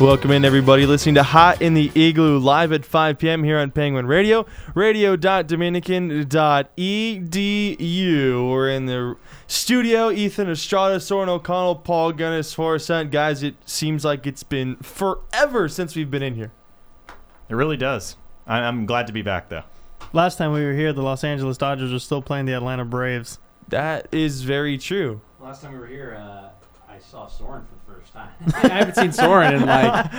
Welcome in, everybody, listening to Hot in the Igloo live at 5 p.m. here on Penguin Radio, radio.dominican.edu. We're in the studio. Ethan Estrada, Soren O'Connell, Paul Gunnis, Forrest Hunt. Guys, it seems like it's been forever since we've been in here. It really does. I'm glad to be back, though. Last time we were here, the Los Angeles Dodgers were still playing the Atlanta Braves. That is very true. Last time we were here, I saw Soren for the first time. I haven't seen Soren in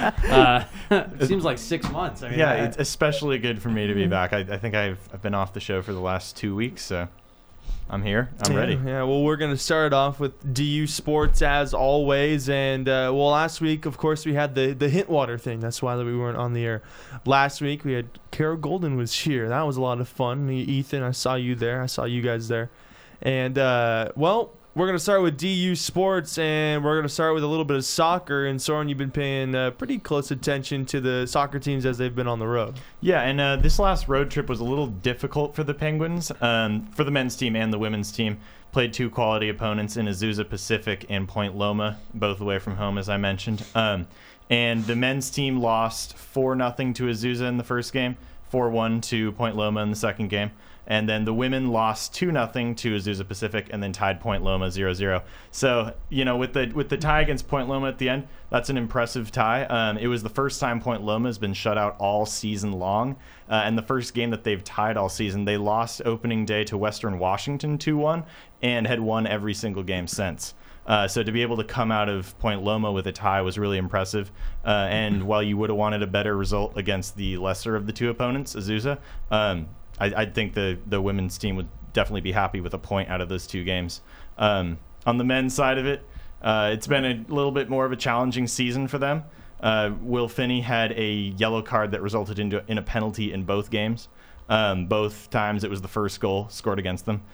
it seems like 6 months. I mean, it's especially good for me to be back. I think I've been off the show for the last 2 weeks, so I'm here. I'm ready. Yeah, well, we're going to start off with DU Sports as always. And, last week, of course, we had the Hintwater thing. That's why we weren't on the air. Last week, we had Carol Golden was here. That was a lot of fun. Ethan, I saw you there. I saw you guys there. And, we're going to start with DU Sports, and we're going to start with a little bit of soccer. And, Soren, you've been paying pretty close attention to the soccer teams as they've been on the road. Yeah, and this last road trip was a little difficult for the Penguins. For the men's team and the women's team, played two quality opponents in Azusa Pacific and Point Loma, both away from home, as I mentioned. And the men's team lost 4-0 to Azusa in the first game, 4-1 to Point Loma in the second game. And then the women lost 2-0 to Azusa Pacific and then tied Point Loma 0-0. So, with the tie against Point Loma at the end, that's an impressive tie. It was the first time Point Loma has been shut out all season long. And the first game that they've tied all season, they lost opening day to Western Washington 2-1 and had won every single game since. So to be able to come out of Point Loma with a tie was really impressive. And while you would have wanted a better result against the lesser of the two opponents, Azusa, I think the women's team would definitely be happy with a point out of those two games. On the men's side of it, it's been a little bit more of a challenging season for them. Will Finney had a yellow card that resulted in a penalty in both games. Both times it was the first goal scored against them.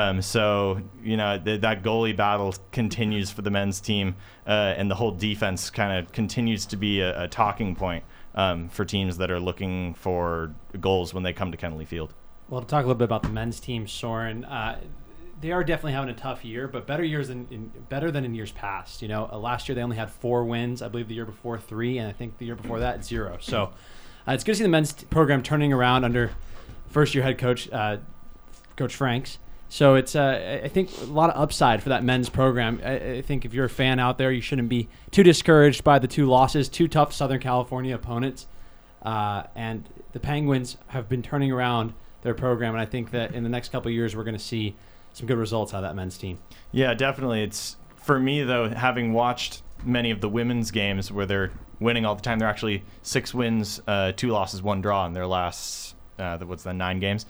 So that goalie battle continues for the men's team, and the whole defense kind of continues to be a talking point for teams that are looking for goals when they come to Kennelly Field. Well, to talk a little bit about the men's team, Soren, they are definitely having a tough year, but better than in years past. Last year they only had 4 wins. I believe the year before 3, and I think the year before that 0. So it's good to see the men's program turning around under first-year head coach Coach Franks. So it's I think a lot of upside for that men's program. I think if you're a fan out there, you shouldn't be too discouraged by the 2 losses, 2 tough Southern California opponents. And the Penguins have been turning around their program, and I think that in the next couple of years we're going to see some good results out of that men's team. Yeah, definitely. It's for me, though, having watched many of the women's games where they're winning all the time, they're actually 6 wins, 2 losses, 1 draw in their last 9 games.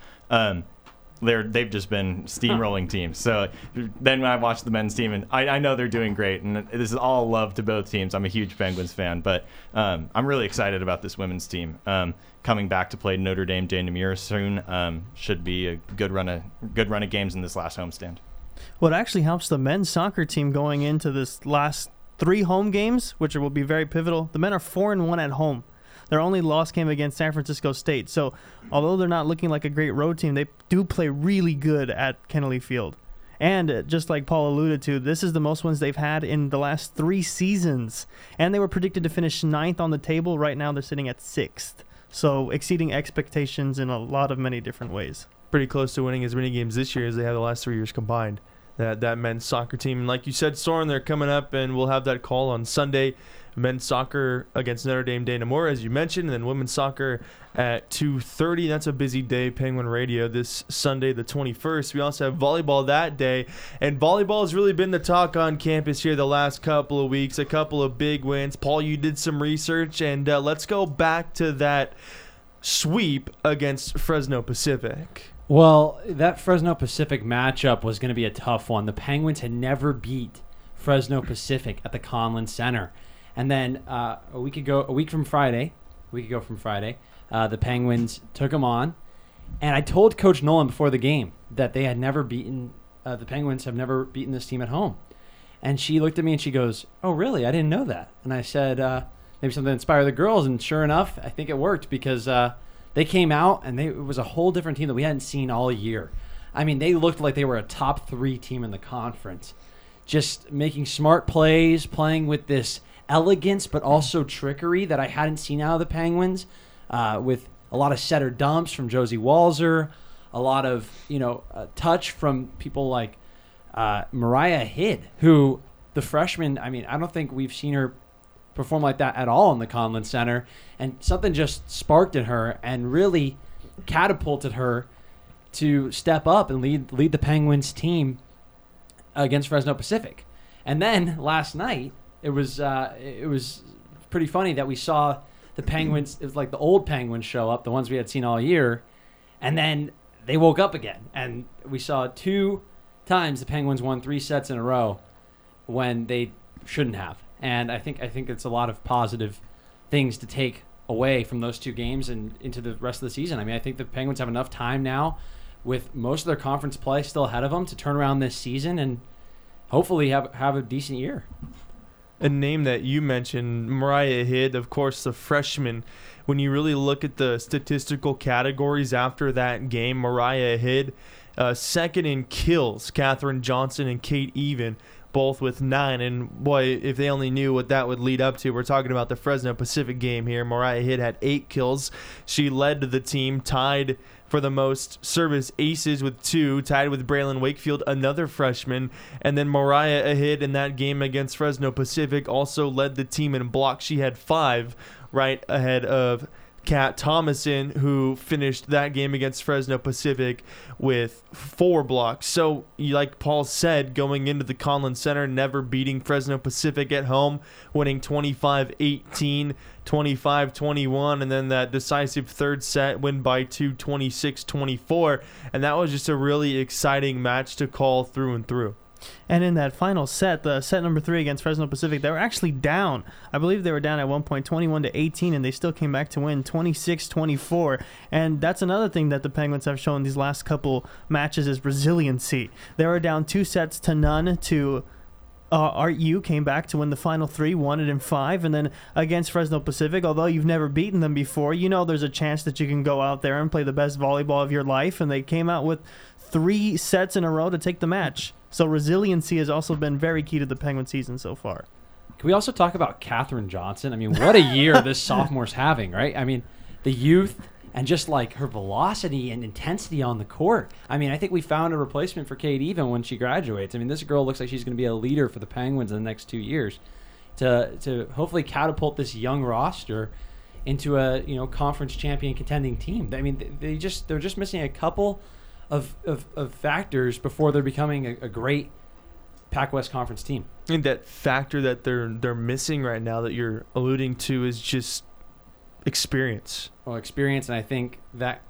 They've just been steamrolling teams. So then when I watch the men's team, and I know they're doing great, and this is all love to both teams. I'm a huge Penguins fan, but I'm really excited about this women's team coming back to play Notre Dame de Namur soon. Should be a good run of games in this last homestand. Well, it actually helps the men's soccer team going into this last 3 home games, which will be very pivotal. The men are 4-1 at home. Their only loss came against San Francisco State. So although they're not looking like a great road team, they do play really good at Kennelly Field. And just like Paul alluded to, this is the most wins they've had in the last 3 seasons. And they were predicted to finish 9th on the table. Right now they're sitting at 6th. So exceeding expectations in many different ways. Pretty close to winning as many games this year as they have the last 3 years combined. That men's soccer team. And like you said, Soren, they're coming up, and we'll have that call on Sunday. Men's soccer against Notre Dame de Namur, as you mentioned, and then women's soccer at 2:30. That's a busy day, Penguin Radio, this Sunday, the 21st. We also have volleyball that day, and volleyball has really been the talk on campus here the last couple of weeks, a couple of big wins. Paul, you did some research, and let's go back to that sweep against Fresno Pacific. Well, that Fresno Pacific matchup was going to be a tough one. The Penguins had never beat Fresno Pacific at the Conlin Center. And then a week from Friday, the Penguins took them on. And I told Coach Nolan before the game that they had never beaten, the Penguins have never beaten this team at home. And she looked at me and she goes, "Oh, really? I didn't know that." And I said, maybe something to inspire the girls. And sure enough, I think it worked because they came out and it was a whole different team that we hadn't seen all year. I mean, they looked like they were a top 3 team in the conference. Just making smart plays, playing with this elegance but also trickery that I hadn't seen out of the Penguins, with a lot of setter dumps from Josie Walzer, a lot of touch from people like Mariah Hid, who the freshman. I mean, I don't think we've seen her perform like that at all in the Conlon Center, and something just sparked in her and really catapulted her to step up and lead the Penguins team against Fresno Pacific. And then last night, it was pretty funny that we saw the Penguins. It was like the old Penguins show up, the ones we had seen all year, and then they woke up again, and we saw 2 times the Penguins won 3 sets in a row when they shouldn't have. And I think it's a lot of positive things to take away from those 2 games and into the rest of the season. I mean, I think the Penguins have enough time now, with most of their conference play still ahead of them, to turn around this season and hopefully have a decent year. A name that you mentioned, Mariah Hid, of course, the freshman. When you really look at the statistical categories after that game, Mariah Hid, second in kills, Catherine Johnson and Kate Even, both with 9. And boy, if they only knew what that would lead up to. We're talking about the Fresno Pacific game here. Mariah Hid had 8 kills. She led the team, tied for the most service aces with 2, tied with Braylon Wakefield, another freshman. And then Mariah Hid in that game against Fresno Pacific also led the team in blocks. She had 5, right ahead of Kat Thomason, who finished that game against Fresno Pacific with 4 blocks. So, like Paul said, going into the Conlon Center, never beating Fresno Pacific at home, winning 25-18, 25-21, and then that decisive third set win by 2, 26-24. And that was just a really exciting match to call through and through. And in that final set, the set number 3 against Fresno Pacific, they were actually down. I believe they were down at one point 21-18, and they still came back to win 26-24. And that's another thing that the Penguins have shown these last couple matches is resiliency. They were down 2-0 to Art U, came back to win the final 3, won it in 5, and then against Fresno Pacific, although you've never beaten them before, there's a chance that you can go out there and play the best volleyball of your life, and they came out with 3 sets in a row to take the match. So resiliency has also been very key to the Penguin season so far. Can we also talk about Catherine Johnson? I mean, what a year this sophomore's having, right? I mean, the youth and just like her velocity and intensity on the court. I mean, I think we found a replacement for Kate Even when she graduates. I mean, this girl looks like she's going to be a leader for the Penguins in the next 2 years to hopefully catapult this young roster into a conference champion contending team. I mean, they're just missing a couple of factors before they're becoming a great Pac-West Conference team. And that factor that they're missing right now that you're alluding to is just experience. Well, experience, and I think that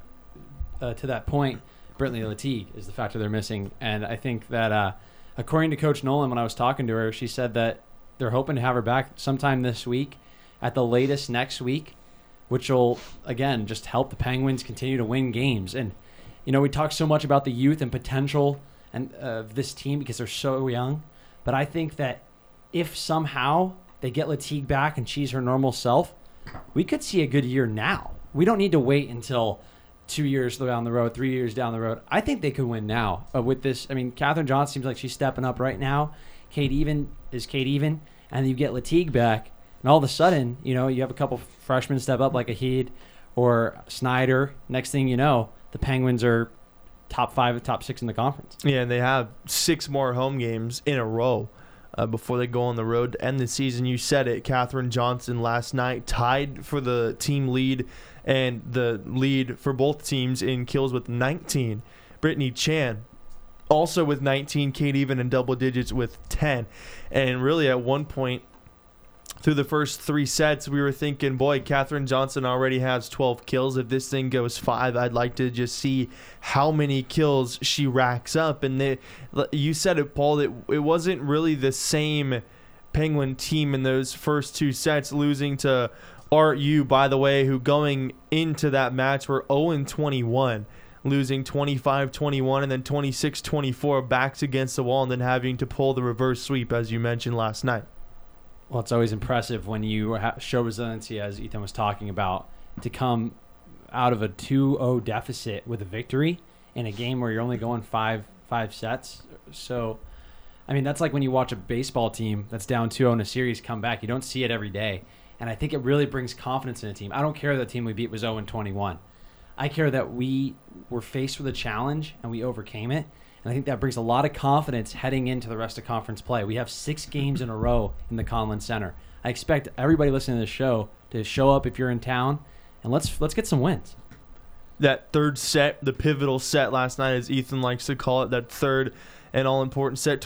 to that point, Brittany Latigue is the factor they're missing. And I think that according to Coach Nolan, when I was talking to her, she said that they're hoping to have her back sometime this week, at the latest next week, which will, again, just help the Penguins continue to win games. And we talk so much about the youth and potential and of this team because they're so young. But I think that if somehow they get Latigue back and she's her normal self, we could see a good year now. We don't need to wait until 2 years down the road, 3 years down the road. I think they could win now. With this, I mean, Catherine Johnson seems like she's stepping up right now. Kate Even is Kate Even. And you get Latigue back, and all of a sudden, you have a couple freshmen step up like a Heed or Snyder. Next thing you know, the Penguins are top 5, top 6 in the conference. Yeah, and they have 6 more home games in a row before they go on the road to end the season. You said it, Catherine Johnson last night tied for the team lead and the lead for both teams in kills with 19. Brittany Chan also with 19, Kate Even in double digits with 10. And really at one point through the first 3 sets, we were thinking, boy, Catherine Johnson already has 12 kills. If this thing goes 5, I'd like to just see how many kills she racks up. And you said it, Paul, that it wasn't really the same Penguin team in those first 2 sets, losing to Art U, by the way, who going into that match were 0-21. Losing 25-21 and then 26-24, backs against the wall, and then having to pull the reverse sweep, as you mentioned last night. Well, it's always impressive when you show resiliency, as Ethan was talking about, to come out of a 2-0 deficit with a victory in a game where you're only going five sets. So I mean, that's like when you watch a baseball team that's down 2-0 in a series come back. You don't see it every day. And I think it really brings confidence in a team. I don't care that the team we beat was 0-21. I care that we were faced with a challenge and we overcame it. And I think that brings a lot of confidence heading into the rest of conference play. We have 6 games in a row in the Conlin Center. I expect everybody listening to the show to show up if you're in town, and let's get some wins. That third set, the pivotal set last night, as Ethan likes to call it, that third and all-important set,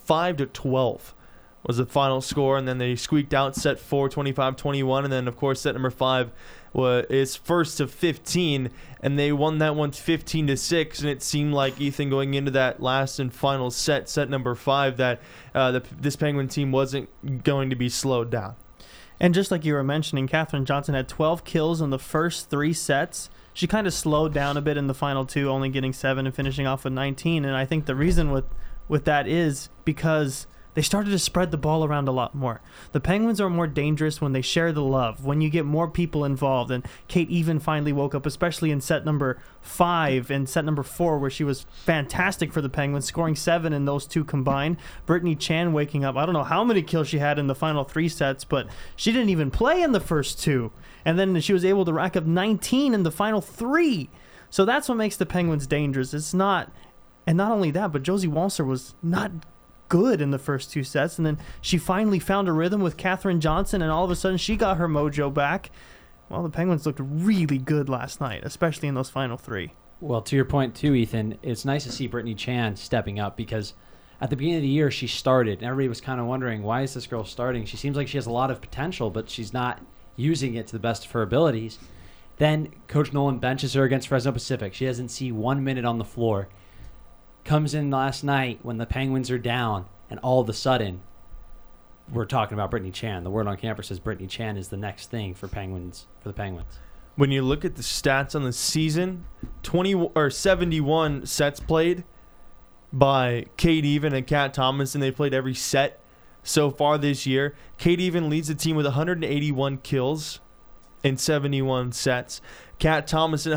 25-12 was the final score, and then they squeaked out set 4, 25-21, and then, of course, set number 5 is first to 15, and they won that one 15-6, and it seemed like, Ethan, going into that last and final set number 5, that this Penguin team wasn't going to be slowed down. And just like you were mentioning, Katherine Johnson had 12 kills in the first 3 sets. She kind of slowed down a bit in the final 2, only getting 7 and finishing off with 19. And I think the reason with that is because they started to spread the ball around a lot more. The Penguins are more dangerous when they share the love, when you get more people involved. And Kate even finally woke up, especially in set number 5 and set number 4, where she was fantastic for the Penguins, scoring 7 in those 2 combined. Brittany Chan waking up. I don't know how many kills she had in the final 3 sets, but she didn't even play in the first 2. And then she was able to rack up 19 in the final 3. So that's what makes the Penguins dangerous. It's not, and not only that, but Josie Walser was not good in the first 2 sets, and then she finally found a rhythm with Katherine Johnson, and all of a sudden she got her mojo back. Well, the Penguins looked really good last night, especially in those final 3. Well, to your point too, Ethan, it's nice to see Brittany Chan stepping up, because at the beginning of the year she started, and everybody was kind of wondering, why is this girl starting? She seems like she has a lot of potential, but she's not using it to the best of her abilities. Then Coach Nolan benches her against Fresno Pacific. She doesn't see 1 minute on the floor. Comes in last night when the Penguins are down, and all of a sudden we're talking about Brittany Chan. The word on campus says Brittany Chan is the next thing for the Penguins. When you look at the stats on the season, 71 sets played by Kate Even and Kat Thomason. They played every set so far this year. Kate Even leads the team with 181 kills in 71 sets. Kat Thomason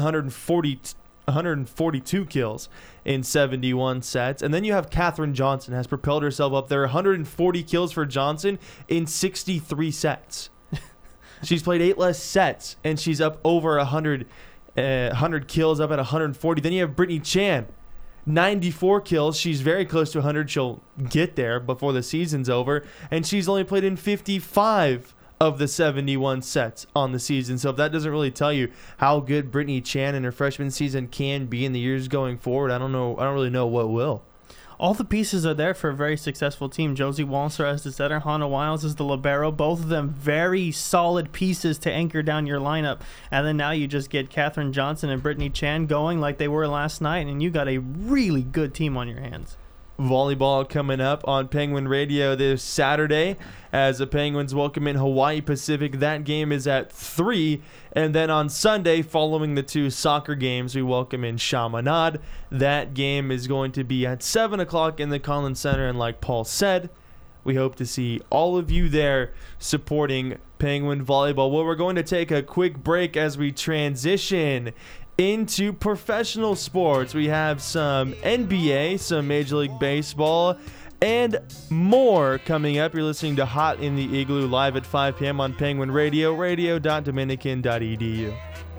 142 kills in 71 sets. And then you have Katherine Johnson has propelled herself up there. 140 kills for Johnson in 63 sets. She's played 8 less sets, and she's up over 100 kills, up at 140. Then you have Brittany Chan, 94 kills. She's very close to 100. She'll get there before the season's over. And she's only played in 55 of the 71 sets on the season. So if that doesn't really tell you how good Brittany Chan in her freshman season can be in the years going forward, I don't really know what will. All the pieces are there for a very successful team. Josie Walser as the center, Hannah Wiles as the libero. Both of them very solid pieces to anchor down your lineup. And then now you just get Katherine Johnson and Brittany Chan going like they were last night, and you got a really good team on your hands. Volleyball coming up on Penguin Radio this Saturday as the Penguins welcome in Hawaii Pacific. That game is at 3. And then on Sunday, following the 2 soccer games, we welcome in Chaminade. That game is going to be at 7 o'clock in the Conlin Center. And like Paul said, we hope to see all of you there supporting Penguin Volleyball. Well, we're going to take a quick break as we transition into professional sports. We have some NBA, some Major League Baseball, and more coming up. You're listening to Hot in the Igloo live at 5 p.m. on Penguin Radio, radio.dominican.edu.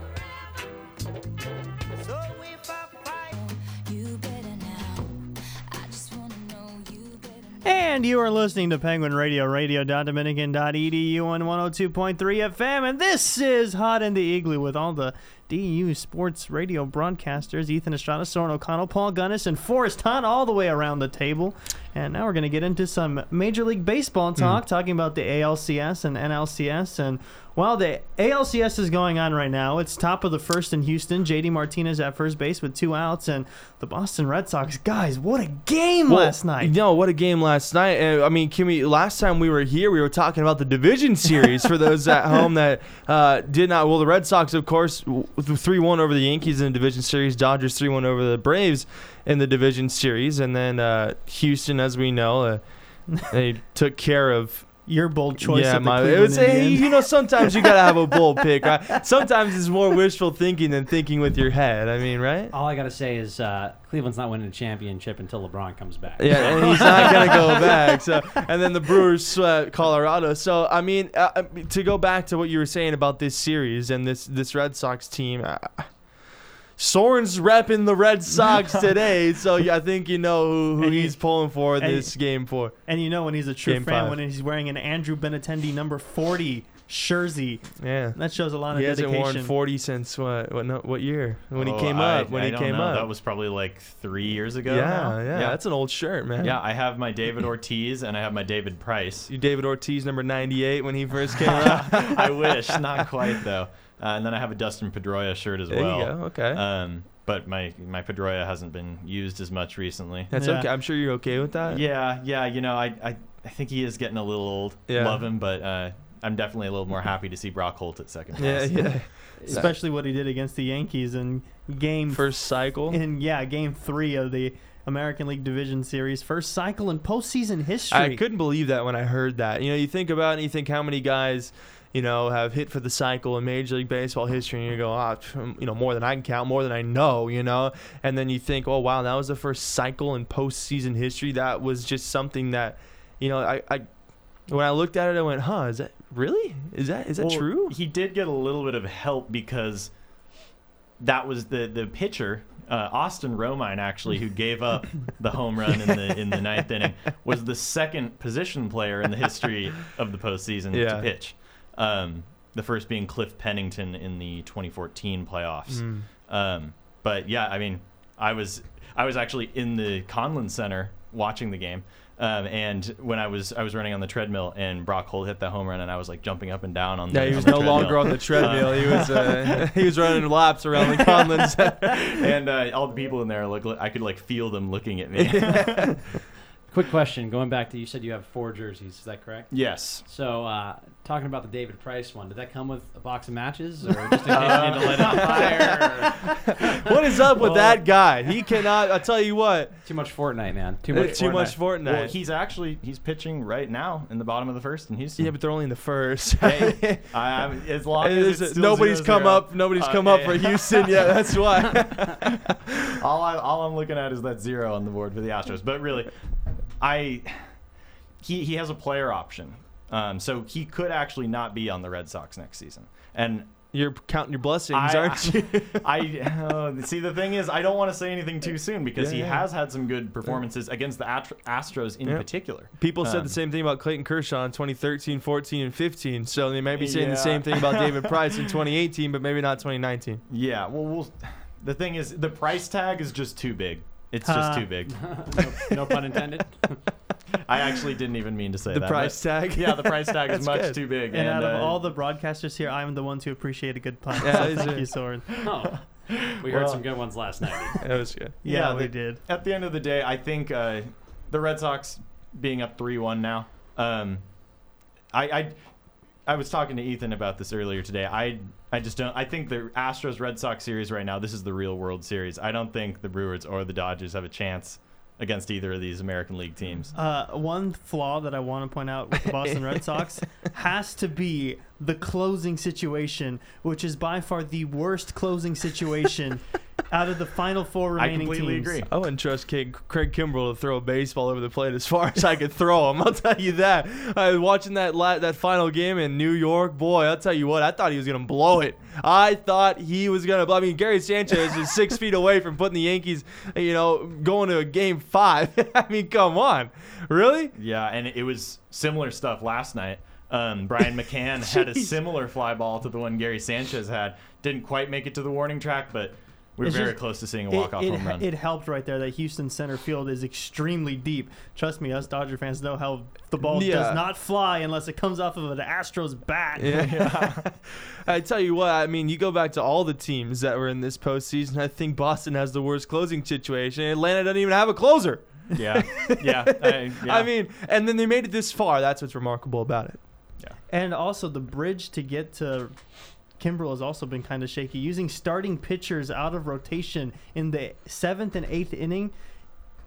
And you are listening to Penguin Radio, radio.dominican.edu on 102.3 FM. And this is Hot in the Igloo with all the DU sports radio broadcasters, Ethan Estrada, Soren O'Connell, Paul Gunnis, and Forrest Hunt all the way around the table. And now we're going to get into some Major League Baseball talk, talking about the ALCS and NLCS. And while the ALCS is going on right now, it's top of the first in Houston. JD Martinez at first base with 2 outs. And the Boston Red Sox, guys, what a game last night. No, what a game last night. I mean, Kimmy, last time we were here, we were talking about the division series for those at home that did not. Well, the Red Sox, of course, 3-1 over the Yankees in the division series. Dodgers 3-1 over the Braves in the division series. And then Houston, as we know, they took care of your bold choice. Yeah, of the it Cleveland was Indians. sometimes you gotta have a bold pick, right? Sometimes it's more wishful thinking than thinking with your head. I mean, right? All I gotta say is Cleveland's not winning a championship until LeBron comes back. Yeah, and he's not gonna go back. So, and then the Brewers swept Colorado. So, I mean, to go back to what you were saying about this series and this Red Sox team. Soren's repping the Red Sox today, so I think you know who he's pulling for this game for. And you know when he's a true Game fan, 5. when he's wearing an Andrew Benintendi number 40 jersey. Yeah. That shows a lot of He dedication. hasn't worn 40 since what year? When he came I up. When he don't came know. up. That was probably like 3 years ago. Yeah, now. yeah. That's an old shirt, man. Yeah, I have my David Ortiz and I have my David Price. You David Ortiz number 98 when he first came out. I wish, not quite though. And then I have a Dustin Pedroia shirt as There well. you go. Okay. But my Pedroia hasn't been used as much recently. That's Yeah. okay. I'm sure you're okay with that. Yeah. You know, I think he is getting a little old. Yeah. Love him, but I'm definitely a little more happy to see Brock Holt at second Yeah, base. yeah. Especially what he did against the Yankees in game First cycle. game 3 of the American League Division Series. First cycle in postseason history. I couldn't believe that when I heard that. You think about it and you think how many guys, have hit for the cycle in Major League Baseball history, and you go, more than I can count, more than I know, and then you think, oh wow, that was the first cycle in postseason history. That was just something that, I when I looked at it, I went, is that really? Is that Well, true? He did get a little bit of help because that was the pitcher, Austin Romine, actually, who gave up the home run in the ninth inning, was the second position player in the history of the postseason to pitch. The first being Cliff Pennington in the 2014 playoffs. But yeah, I mean, I was actually in the Conlon Center watching the game. And when I was running on the treadmill and Brock Holt hit that home run, and I was like jumping up and down on the He was on the no treadmill. longer on the treadmill. He was running laps around the Conlon Center. And all the people in there, I could feel them looking at me. Quick question, going back to, you said you have 4 jerseys, is that correct? Yes. So, talking about the David Price one, did that come with a box of matches, or just in case you need to light it on fire? What is up with that guy? He cannot. I'll tell you what. Too much Fortnite, man. Too much Fortnite. Well, he's pitching right now in the bottom of the first in Houston. Yeah, but they're only in the first. Hey, as long as it's still nobody's 0-0. come up. Nobody's come up for Houston yet. That's why. all I'm looking at is that 0 on the board for the Astros. But really, he has a player option, so he could actually not be on the Red Sox next season. And you're counting your blessings, aren't you? See, the thing is, I don't want to say anything too soon because he Yeah. has had some good performances against the Astros in particular. People said the same thing about Clayton Kershaw in 2013, 14, and 15. So they might be saying the same thing about David Price in 2018, but maybe not 2019. Yeah, well, the thing is, the price tag is just too big. It's just too big. no pun intended. I actually didn't even mean to say The that. price tag? Yeah, the price tag is That's much good. too big. And out of all the broadcasters here, I'm the ones who appreciate a good pun. Yeah, So is thank it? you, Soren. Oh, we heard some good ones last night. That was good. Yeah, Yeah, they did. At the end of the day, I think the Red Sox being up 3-1 now. I was talking to Ethan about this earlier today. I just don't. I think the Astros Red Sox series right now, this is the real World Series. I don't think the Brewers or the Dodgers have a chance against either of these American League teams. One flaw that I want to point out with the Boston Red Sox has to be the closing situation, which is by far the worst closing situation out of the final 4 I remaining completely teams. agree. I wouldn't trust Craig Kimbrell to throw a baseball over the plate as far as I could throw him. I'll tell you that. I was watching that final game in New York. Boy, I'll tell you what, I thought he was going to blow it. I thought he was going to blow. I mean, Gary Sanchez is 6 feet away from putting the Yankees, going to a game 5. I mean, come on. Really? Yeah, and it was similar stuff last night. Brian McCann had a similar fly ball to the one Gary Sanchez had. Didn't quite make it to the warning track, but we're It's very just- close to seeing a walk-off home run. It helped right there that Houston center field is extremely deep. Trust me, us Dodger fans know how the ball does not fly unless it comes off of an Astros bat. Yeah. I tell you what, I mean, you go back to all the teams that were in this postseason. I think Boston has the worst closing situation. Atlanta doesn't even have a closer. Yeah. I mean, and then they made it this far. That's what's remarkable about it. And also the bridge to get to Kimbrell has also been kind of shaky. Using starting pitchers out of rotation in the 7th and 8th inning,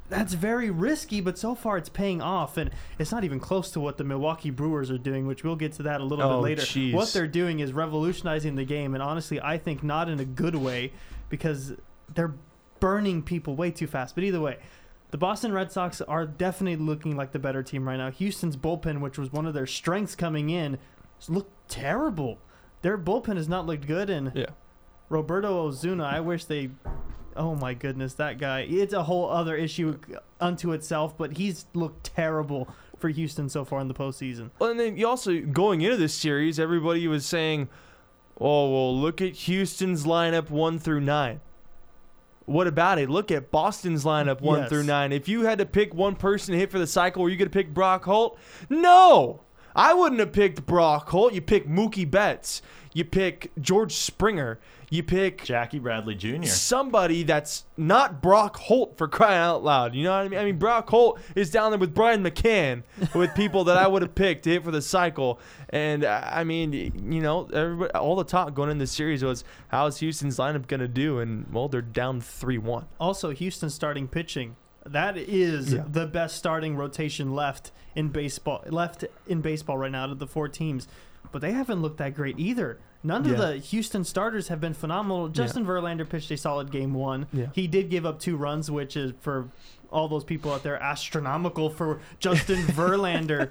that's very risky, but so far it's paying off, and it's not even close to what the Milwaukee Brewers are doing, which we'll get to that a little bit later. Jeez. What they're doing is revolutionizing the game, and honestly, I think not in a good way, because they're burning people way too fast. But either way, the Boston Red Sox are definitely looking like the better team right now. Houston's bullpen, which was one of their strengths coming in, looked terrible. Their bullpen has not looked good, and Yeah. Roberto Ozuna, I wish they... Oh my goodness, that guy. It's a whole other issue unto itself, but he's looked terrible for Houston so far in the postseason. Well, and then you also, going into this series, everybody was saying, oh, well, look at Houston's lineup 1 through 9. What about it? Look at Boston's lineup 1 Yes. through 9. If you had to pick one person to hit for the cycle, were you going to pick Brock Holt? No! I wouldn't have picked Brock Holt. You pick Mookie Betts. You pick George Springer. You pick Jackie Bradley Jr. somebody that's not Brock Holt, for crying out loud. You know what I mean? I mean, Brock Holt is down there with Brian McCann, with people that I would have picked to hit for the cycle. And, I mean, you know, everybody, all the talk going into the series was, how's Houston's lineup going to do? And, well, they're down 3-1. Also, Houston's starting pitching. That is the best starting rotation left in baseball right now out of the 4 teams. But they haven't looked that great either. None of the Houston starters have been phenomenal. Justin Verlander pitched a solid game 1. Yeah. He did give up 2 runs, which is, for all those people out there, astronomical for Justin Verlander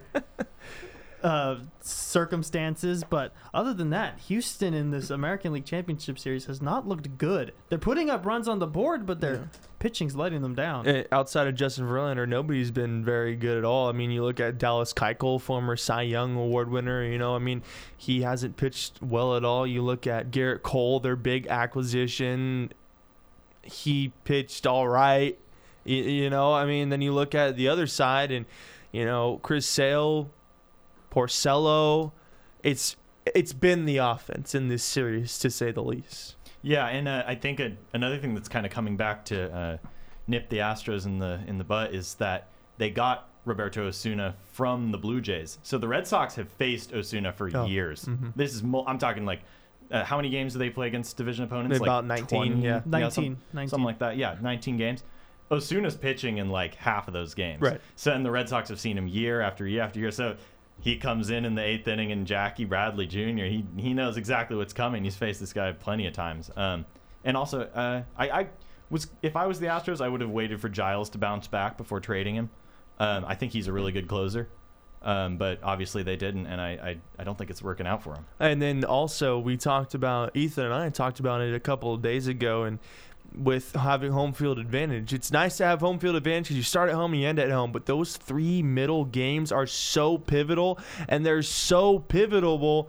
circumstances. But other than that, Houston in this American League Championship Series has not looked good. They're putting up runs on the board, but their pitching's letting them down. Outside of Justin Verlander, nobody's been very good at all. I mean, you look at Dallas Keuchel, former Cy Young Award winner. You know, I mean, he hasn't pitched well at all. You look at Garrett Cole, their big acquisition. He pitched all right. You know, I mean, then you look at the other side, and you know, Chris Sale, Porcello. It's been the offense in this series, to say the least. Yeah, and I think another thing that's kind of coming back to nip the Astros in the butt is that they got Roberto Osuna from the Blue Jays. So the Red Sox have faced Osuna for years. Mm-hmm. This is I'm talking like how many games do they play against division opponents? Maybe about 19, 20? yeah. 19. Something like that. Yeah, 19 games. Osuna's pitching in like half of those games. Right. So and the Red Sox have seen him year after year after year. So he comes in the 8th inning, and Jackie Bradley Jr. He knows exactly what's coming. He's faced this guy plenty of times. And also, if I was the Astros, I would have waited for Giles to bounce back before trading him. I think he's a really good closer. But obviously they didn't, and I don't think it's working out for him. And then also we talked about, Ethan and I talked about it a couple of days ago, and with having home field advantage, it's nice to have home field advantage because you start at home and you end at home, but those 3 middle games are so pivotal, and they're so pivotal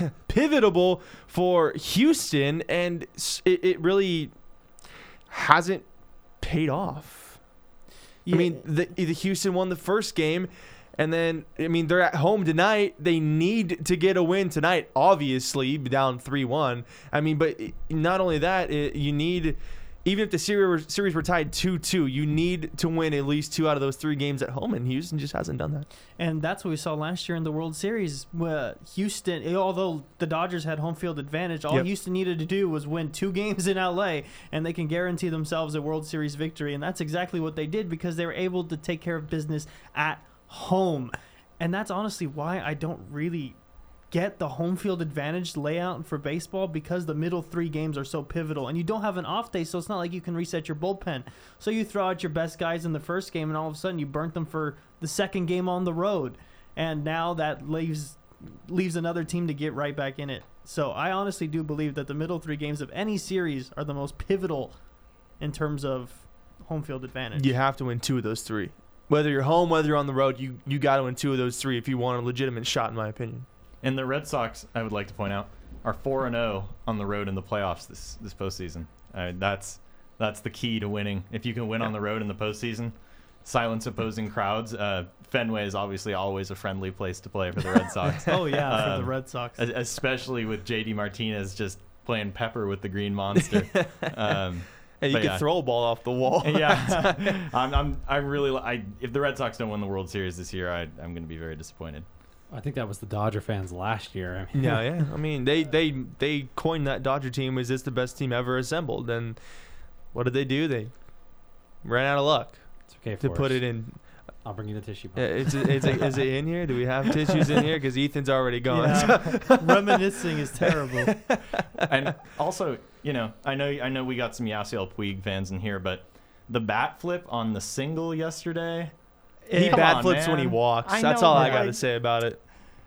for Houston, and it really hasn't paid off. Yeah. I mean, the Houston won the first game, and then, I mean, they're at home tonight. They need to get a win tonight, obviously, down 3-1. I mean, but not only that, you need, even if the series were tied 2-2, you need to win at least 2 out of those 3 games at home, and Houston just hasn't done that. And that's what we saw last year in the World Series. Houston, although the Dodgers had home field advantage, all Houston needed to do was win 2 games in LA, and they can guarantee themselves a World Series victory. And that's exactly what they did, because they were able to take care of business at home. And that's honestly why I don't really get the home field advantage layout for baseball, because the middle 3 games are so pivotal, and you don't have an off day, so it's not like you can reset your bullpen. So you throw out your best guys in the first game, and all of a sudden you burnt them for the second game on the road, and now that leaves another team to get right back in it. So I honestly do believe that the middle 3 games of any series are the most pivotal in terms of home field advantage. You have to win 2 of those 3. Whether you're home, whether you're on the road, you got to win 2 of those 3 if you want a legitimate shot, in my opinion. And the Red Sox, I would like to point out, are 4-0 on the road in the playoffs this postseason. That's the key to winning. If you can win on the road in the postseason, silence opposing crowds. Fenway is obviously always a friendly place to play for the Red Sox. Oh yeah, for the Red Sox, especially with JD Martinez just playing pepper with the Green Monster. And you can throw a ball off the wall. Yeah, if the Red Sox don't win the World Series this year, I'm going to be very disappointed. I think that was the Dodger fans last year. I mean, yeah. I mean, they coined that Dodger team as the best team ever assembled, and what did they do? They ran out of luck. It's okay. to put it in. I'll bring you the tissue. Is it in here? Do we have tissues in here? Because Ethan's already gone. Yeah, reminiscing is terrible. And also, I know we got some Yasiel Puig fans in here, but the bat flip on the single yesterday. He Come bat on, flips when he man. walks. I That's know, all I but got to say about it.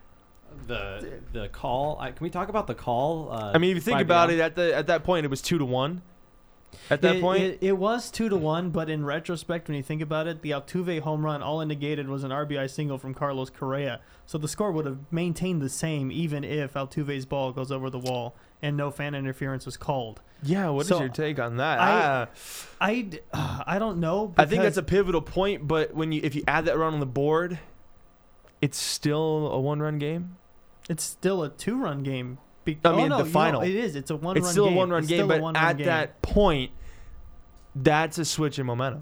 The call. Can we talk about the call? I mean, if you think about it, at that point, it was 2-1. At that point, it was 2-1, but in retrospect, when you think about it, the Altuve home run, all it negated was an RBI single from Carlos Correa. So the score would have maintained the same even if Altuve's ball goes over the wall and no fan interference was called. yeah. What is So, your take on that? I don't know. I think that's because a pivotal point. But if you add that run on the board, it's still a 1-run game. it's still a 2-run game. The final. It is. It's a 1-run game. It's still a 1-run It's game, still a but one-run at game. that point, that's a switch in momentum.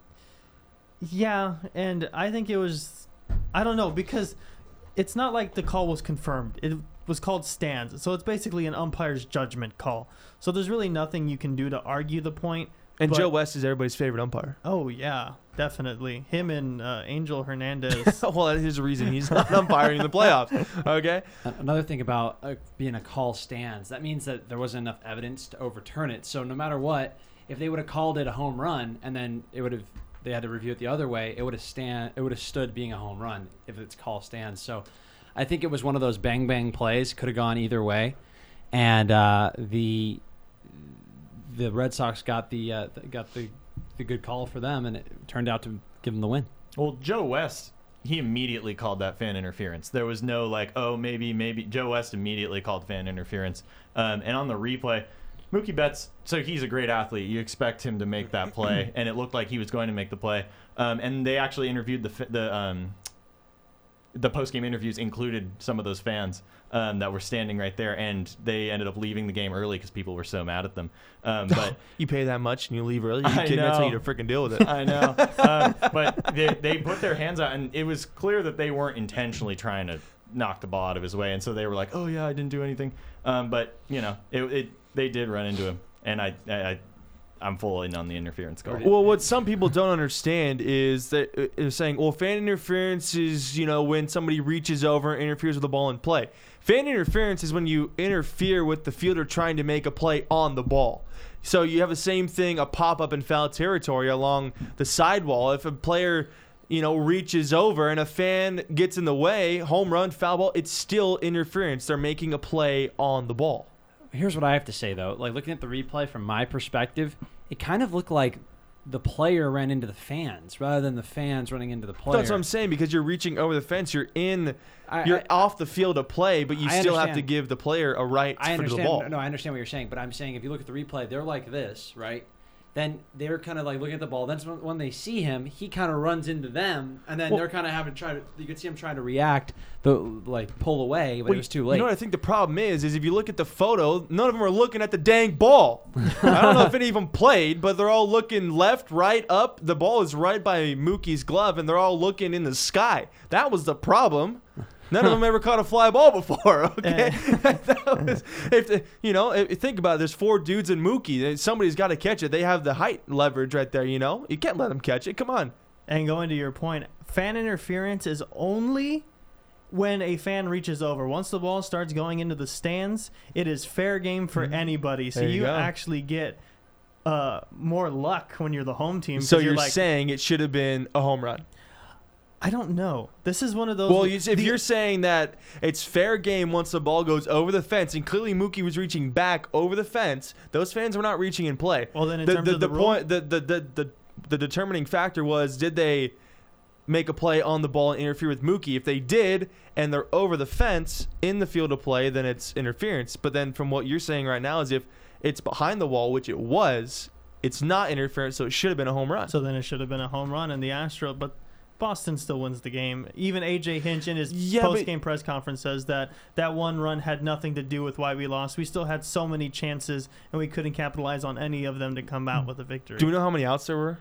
Yeah, and I think it was, I don't know, because it's not like the call was confirmed. It was called stands. So it's basically an umpire's judgment call. So there's really nothing you can do to argue the point. And But- Joe West is everybody's favorite umpire. Oh, yeah, definitely. Him and Angel Hernandez. Well, that is the reason he's not umpiring in the playoffs. Okay. Another thing about being a call stands, that means that there wasn't enough evidence to overturn it. So no matter what, if they would have called it a home run and then they had to review it the other way, it would have stood being a home run if it's call stands. So I think it was one of those bang bang plays, could have gone either way, and the Red Sox got the good call for them, and it turned out to give them the win. Well, Joe West, he immediately called that fan interference. There was no maybe. Joe West immediately called fan interference. And on the replay, Mookie Betts, so he's a great athlete. You expect him to make that play, and it looked like he was going to make the play. And they actually interviewed the post-game interviews included some of those fans that were standing right there, and they ended up leaving the game early because people were so mad at them. But You pay that much and you leave early. You I kidding? That's how you know. to freaking deal with it. I know. But they put their hands out, and it was clear that they weren't intentionally trying to knock the ball out of his way. And so they were like, oh, yeah, I didn't do anything. But, they did run into him. And I'm full in on the interference call. Well, what some people don't understand is that they're saying, well, fan interference is, when somebody reaches over and interferes with the ball in play. Fan interference is when you interfere with the fielder trying to make a play on the ball. So you have the same thing, a pop-up in foul territory along the sidewall. If a player, reaches over and a fan gets in the way, home run, foul ball, it's still interference. They're making a play on the ball. Here's what I have to say, though. Like, looking at the replay from my perspective, it kind of looked like the player ran into the fans rather than the fans running into the player. That's what I'm saying, because you're reaching over the fence. You're off the field of play, but you still have to give the player a right to the ball. No, I understand what you're saying, but I'm saying if you look at the replay, they're like this, right? Then they're kind of like looking at the ball. Then when they see him, he kind of runs into them, and then they're kind of you can see him trying to react, but pull away, but it was too late. You know what I think the problem is if you look at the photo, none of them are looking at the dang ball. I don't know if any of them played, but they're all looking left, right, up. The ball is right by Mookie's glove, and they're all looking in the sky. That was the problem. None of them ever caught a fly ball before. Okay, that was, think about it. There's 4 dudes in Mookie. Somebody's got to catch it. They have the height leverage right there. You can't let them catch it. Come on. And going to your point, fan interference is only when a fan reaches over. Once the ball starts going into the stands, it is fair game for anybody. So There you you go. actually get more luck when you're the home team. So 'cause you're like, saying it should have been a home run. I don't know. This is one of those. Well, if you're saying that it's fair game once the ball goes over the fence, and clearly Mookie was reaching back over the fence, those fans were not reaching in play. Well, then in terms of the rule- point, the determining factor was, did they make a play on the ball and interfere with Mookie? If they did, and they're over the fence in the field of play, then it's interference. But then from what you're saying right now is if it's behind the wall, which it was, it's not interference, so it should have been a home run. So then it should have been a home run in the Astro, but Boston still wins the game. Even AJ Hinch in his post-game press conference says that one run had nothing to do with why we lost. We still had so many chances, and we couldn't capitalize on any of them to come out with a victory. Do we know how many outs there were?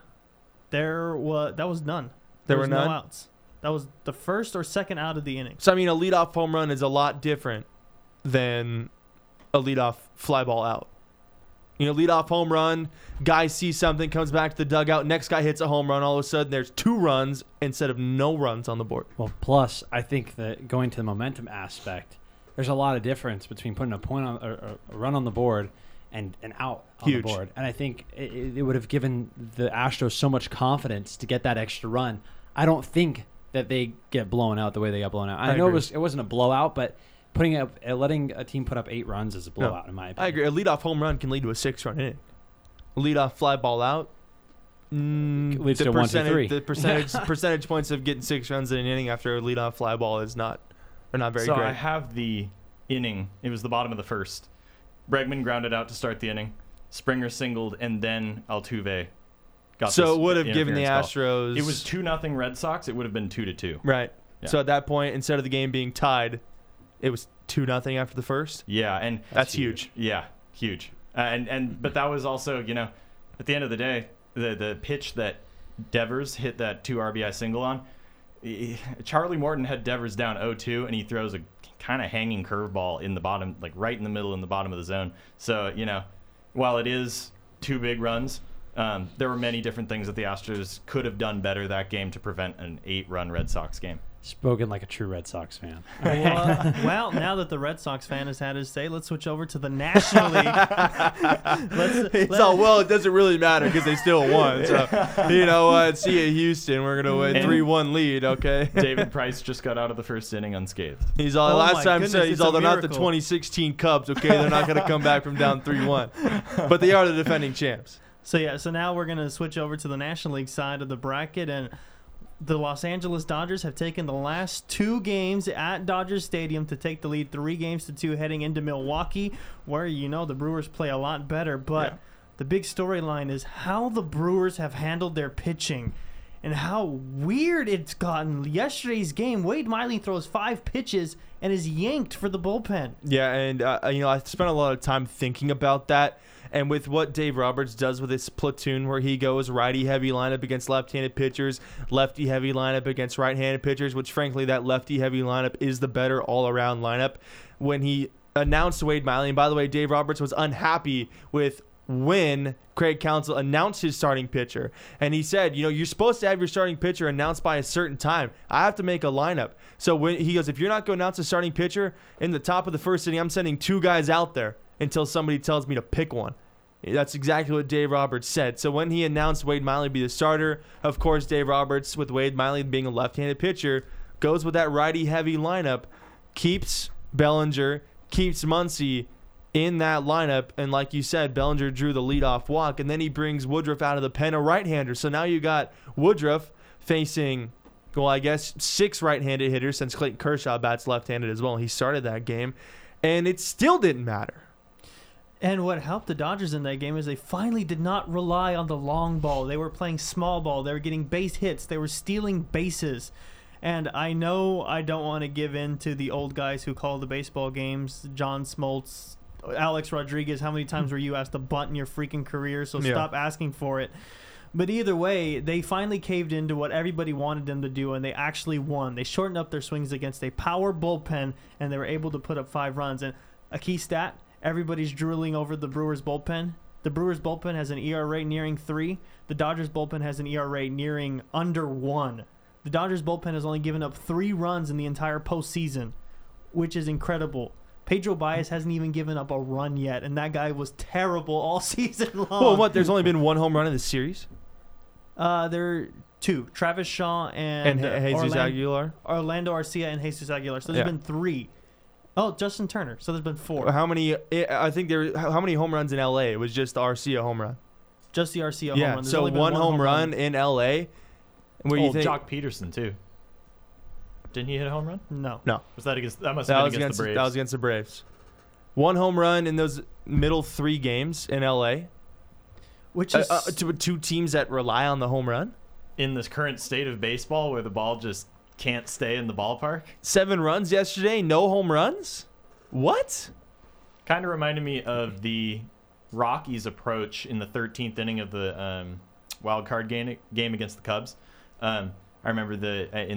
That was none. There was were none? no outs. That was the first or second out of the inning. So, I mean, a leadoff home run is a lot different than a leadoff fly ball out. Lead-off home run, guy sees something, comes back to the dugout, next guy hits a home run, all of a sudden there's 2 runs instead of no runs on the board. Well, plus, I think that going to the momentum aspect, there's a lot of difference between putting a point on or a run on the board and an out on Huge. the board. And I think it would have given the Astros so much confidence to get that extra run. I don't think that they get blown out the way they got blown out. I know agree. it wasn't a blowout, but letting a team put up 8 runs is a blowout in my opinion. I agree. A leadoff home run can lead to a 6-run inning. A leadoff fly ball out Leads to 1, 2, 3. The percentage points of getting 6 runs in an inning after a leadoff fly ball are not very So great. I have the inning. It was the bottom of the first. Bregman grounded out to start the inning. Springer singled, and then Altuve got So this it would have given the interference call. Astros. It was 2-0 Red Sox. It would have been 2-2. right. Yeah. So at that point, instead of the game being tied, it was 2-0 after the first. Yeah, and That's huge. Yeah, huge. But that was also, at the end of the day, the pitch that Devers hit that 2 RBI single on, Charlie Morton had Devers down 0-2, and he throws a kind of hanging curveball in the bottom, like right in the middle in the bottom of the zone. So, while it is 2 big runs, there were many different things that the Astros could have done better that game to prevent an 8-run Red Sox game. Spoken like a true Red Sox fan. Well, now that the Red Sox fan has had his say, let's switch over to the National League. It doesn't really matter because they still won. So, you know what? See you, Houston. We're going to win And 3-1 lead, okay? David Price just got out of the first inning unscathed. He's all. Oh my last time goodness, said he's it's all. a They're not the miracle. 2016 Cubs, okay? They're not going to come back from down 3-1, but they are the defending champs. So now we're going to switch over to the National League side of the bracket, and the Los Angeles Dodgers have taken the last 2 games at Dodger Stadium to take the lead 3-2 heading into Milwaukee, where the Brewers play a lot better. But Yeah. the big storyline is how the Brewers have handled their pitching and how weird it's gotten. Yesterday's game, Wade Miley throws 5 pitches and is yanked for the bullpen. Yeah, and I spent a lot of time thinking about that. And with what Dave Roberts does with his platoon, where he goes righty-heavy lineup against left-handed pitchers, lefty-heavy lineup against right-handed pitchers, which, frankly, that lefty-heavy lineup is the better all-around lineup. When he announced Wade Miley, and by the way, Dave Roberts was unhappy with when Craig Counsell announced his starting pitcher. And he said, you're supposed to have your starting pitcher announced by a certain time. I have to make a lineup. So when he goes, if you're not going to announce a starting pitcher in the top of the first inning, I'm sending 2 guys out there until somebody tells me to pick one. That's exactly what Dave Roberts said. So when he announced Wade Miley be the starter, of course, Dave Roberts, with Wade Miley being a left-handed pitcher, goes with that righty-heavy lineup, keeps Bellinger, keeps Muncy in that lineup. And like you said, Bellinger drew the leadoff walk, and then he brings Woodruff out of the pen, a right-hander. So now you got Woodruff facing, 6 right-handed hitters, since Clayton Kershaw bats left-handed as well. He started that game, and it still didn't matter. And what helped the Dodgers in that game is they finally did not rely on the long ball. They were playing small ball. They were getting base hits. They were stealing bases. And I know I don't want to give in to the old guys who call the baseball games, John Smoltz, Alex Rodriguez. How many times were you asked to bunt in your freaking career? So stop asking for it. But either way, they finally caved into what everybody wanted them to do, and they actually won. They shortened up their swings against a power bullpen, and they were able to put up 5 runs. And a key stat, everybody's drooling over the Brewers bullpen. The Brewers bullpen has an ERA nearing 3. The Dodgers bullpen has an ERA nearing under 1. The Dodgers bullpen has only given up 3 runs in the entire postseason, which is incredible. Pedro Baez hasn't even given up a run yet, and that guy was terrible all season long. Well, there's only been 1 home run in the series? There are 2. Travis Shaw and Jesus Aguilar? Orlando Arcia and Jesus Aguilar. So there's been 3. Oh, Justin Turner. So there's been 4. How many? I think how many home runs in LA? It was just the Arcia home run. Just the Arcia home run. Yeah. There's So only been one home run in LA. What do you think? Jock Peterson too. Didn't he hit a home run? No. Was that against? That must have been against the Braves. That was against the Braves. 1 home run in those middle 3 games in LA. Which is to 2 teams that rely on the home run. In this current state of baseball, where the ball just can't stay in the ballpark. 7 runs yesterday, no home runs. What? Kind of reminded me of the Rockies' approach in the 13th inning of the wild card game against the Cubs. I remember in the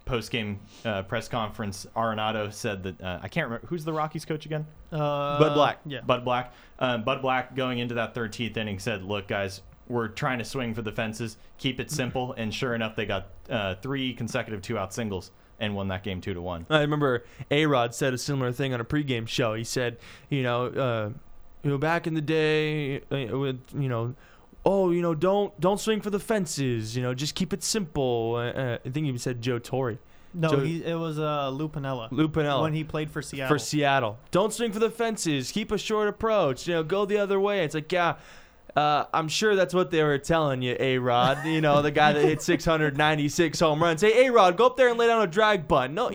post-game press conference, Arenado said that I can't remember who's the Rockies coach again. Bud Black. Yeah. Bud Black. Bud Black going into that 13th inning said, "Look, guys, we're trying to swing for the fences, keep it simple." And sure enough, they got 3 consecutive 2-out singles and won that game 2-1. I remember A-Rod said a similar thing on a pregame show. He said, back in the day, with don't swing for the fences. Just keep it simple. I think he said Joe Torre. No, So- it was Lou Piniella. Lou Piniella. When he played for Seattle. For Seattle. Don't swing for the fences. Keep a short approach. Go the other way. It's like, yeah, I'm sure that's what they were telling you, A-Rod. The guy that hit 696 home runs. Hey, A-Rod, go up there and lay down a drag bunt. No.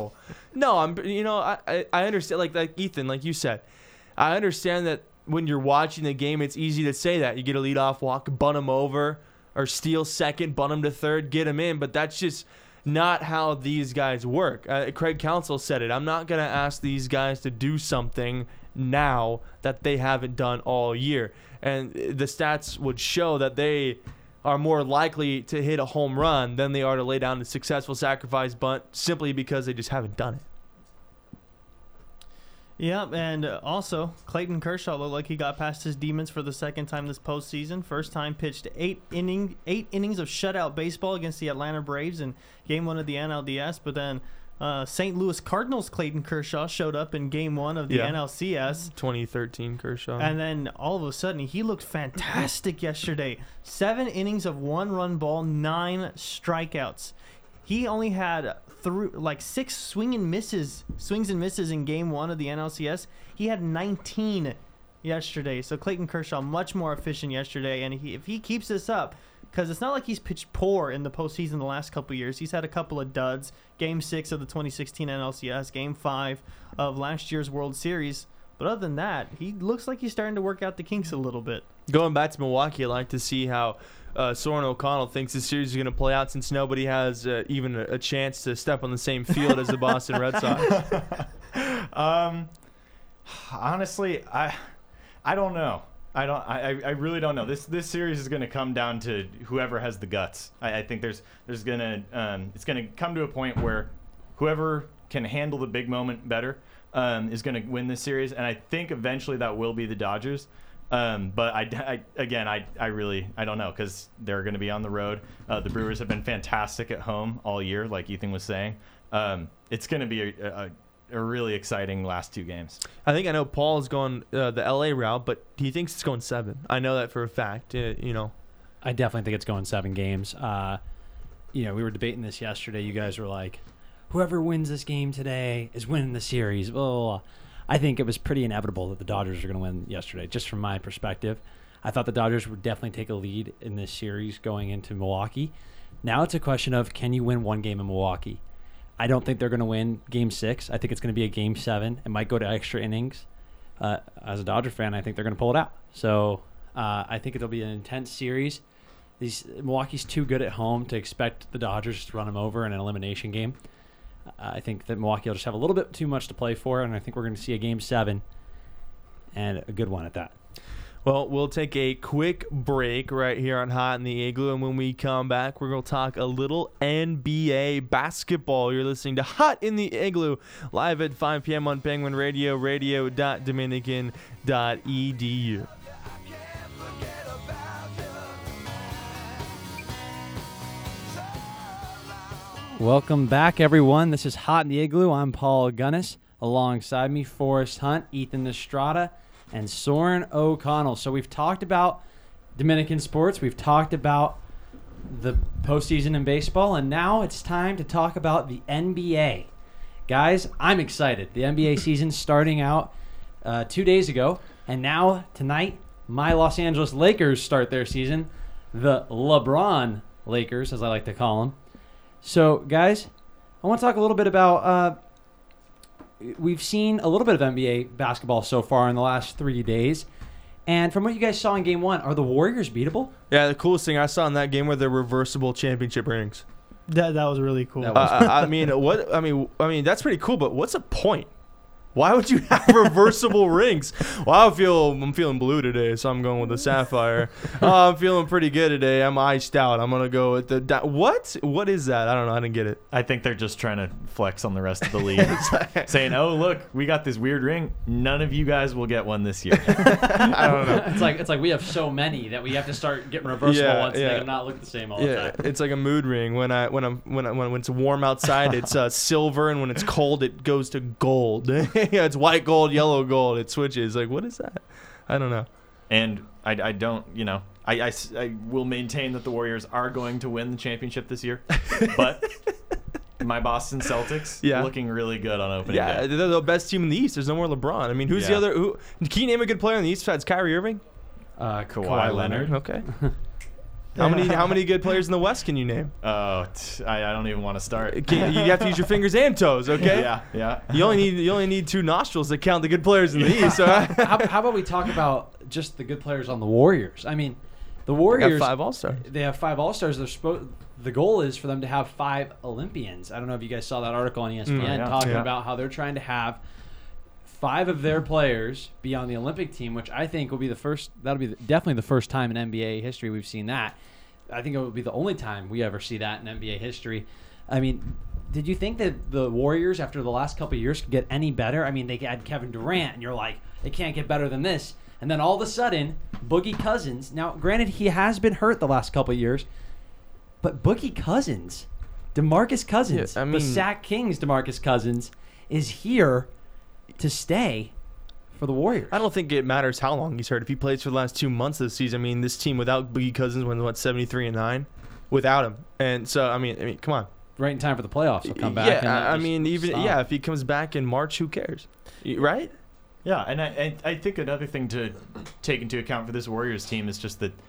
I understand. Like Ethan, like you said, I understand that when you're watching the game, it's easy to say that. You get a leadoff walk, bunt him over, or steal second, bunt him to third, get him in. But that's just not how these guys work. Craig Counsell said it. I'm not going to ask these guys to do something now that they haven't done all year. And the stats would show that they are more likely to hit a home run than they are to lay down a successful sacrifice bunt simply because they just haven't done it. Yeah, and also Clayton Kershaw looked like he got past his demons for the second time this postseason. First time pitched 8 innings of shutout baseball against the Atlanta Braves in Game 1 of the NLDS. But then St. Louis Cardinals Clayton Kershaw showed up in Game 1 of the NLCS. 2013 Kershaw. And then all of a sudden, he looked fantastic yesterday. 7 innings of 1-run ball, 9 strikeouts. He only had 6 swings and misses in Game 1 of the NLCS. He had 19 yesterday. So Clayton Kershaw much more efficient yesterday. And if he keeps this up, because it's not like he's pitched poor in the postseason the last couple of years. He's had a couple of duds. Game 6 of the 2016 NLCS, Game 5 of last year's World Series. But other than that, he looks like he's starting to work out the kinks a little bit. Going back to Milwaukee, I'd like to see how Soren O'Connell thinks this series is going to play out, since nobody has even a chance to step on the same field as the Boston Red Sox. Honestly, I don't know. I really don't know. This series is going to come down to whoever has the guts. I think there's gonna it's going to come to a point where whoever can handle the big moment better is going to win this series, and I think eventually that will be the Dodgers. But I really don't know, because they're going to be on the road. The Brewers have been fantastic at home all year, like Ethan was saying. It's going to be a really exciting last 2 games. I know Paul is going the LA route, but he thinks it's going 7. I know that for a fact. I definitely think it's going 7 games. We were debating this yesterday. You guys were like, whoever wins this game today is winning the series. Well, I think it was pretty inevitable that the Dodgers are going to win yesterday, just from my perspective. I thought the Dodgers would definitely take a lead in this series going into Milwaukee. Now it's a question of, can you win one game in Milwaukee? I don't think they're going to win Game 6. I think it's going to be a Game 7. It might go to extra innings. As a Dodger fan, I think they're going to pull it out. So I think it'll be an intense series. Milwaukee's too good at home to expect the Dodgers to run them over in an elimination game. I think that Milwaukee will just have a little bit too much to play for, and I think we're going to see a Game 7, and a good one at that. Well, we'll take a quick break right here on Hot in the Igloo, and when we come back, we're going to talk a little NBA basketball. You're listening to Hot in the Igloo, live at 5 p.m. on Penguin Radio, radio.dominican.edu. Welcome back, everyone. This is Hot in the Igloo. I'm Paul Gunnis. Alongside me, Forrest Hunt, Ethan Estrada, and Soren O'Connell. So we've talked about Dominican sports. We've talked about the postseason in baseball. And now it's time to talk about the NBA. Guys, I'm excited. The NBA season's starting out 2 days ago. And now, tonight, my Los Angeles Lakers start their season. The LeBron Lakers, as I like to call them. So, guys, I want to talk a little bit about we've seen a little bit of NBA basketball so far in the last 3 days. And from what you guys saw in Game 1, are the Warriors beatable? Yeah, the coolest thing I saw in that game were the reversible championship rings. That was really cool. That was I mean, that's pretty cool, but what's the point? Why would you have reversible rings? Well, I'm feeling blue today, so I'm going with the sapphire. Oh, I'm feeling pretty good today. I'm iced out. I'm gonna go with the what? What is that? I don't know. I didn't get it. I think they're just trying to flex on the rest of the league, saying, "Oh, look, we got this weird ring. None of you guys will get one this year." I don't know. It's like we have so many that we have to start getting reversible ones to make them not look the same all the Yeah, time. it's like a mood ring. When it's warm outside, it's silver, and when it's cold, it goes to gold. Yeah, it's white gold, yellow gold. It switches. Like, what is that? I don't know. And I don't, I will maintain that the Warriors are going to win the championship this year, but my Boston Celtics looking really good on opening day. They're the best team in the East. There's no more LeBron. I mean, who's the other? Can you name a good player in the East besides Kyrie Irving? Kawhi Leonard. Okay. How many good players in the West can you name? Oh, I don't even want to start. You have to use your fingers and toes. Okay. Yeah. You only need 2 nostrils to count the good players in the East. So How about we talk about just the good players on the Warriors? I mean, the Warriors got 5 All-Stars. They have 5 All-Stars. The goal is for them to have 5 Olympians. I don't know if you guys saw that article on ESPN talking about how they're trying to have 5 of their players be on the Olympic team, which I think will be the first. That'll be definitely the first time in NBA history we've seen that. I think it will be the only time we ever see that in NBA history. I mean, did you think that the Warriors, after the last couple of years, could get any better? I mean, they had Kevin Durant, and you're like, it can't get better than this. And then all of a sudden, Boogie Cousins. Now, granted, he has been hurt the last couple of years, but Boogie Cousins, DeMarcus Cousins, the Sac Kings DeMarcus Cousins, is here to stay for the Warriors. I don't think it matters how long he's hurt. If he plays for the last 2 months of the season, I mean, this team without Boogie Cousins went 73-9 without him. And so, I mean, come on. Right in time for the playoffs. He'll come back. Yeah, if he comes back in March, who cares, right? Yeah, and I think another thing to take into account for this Warriors team is just that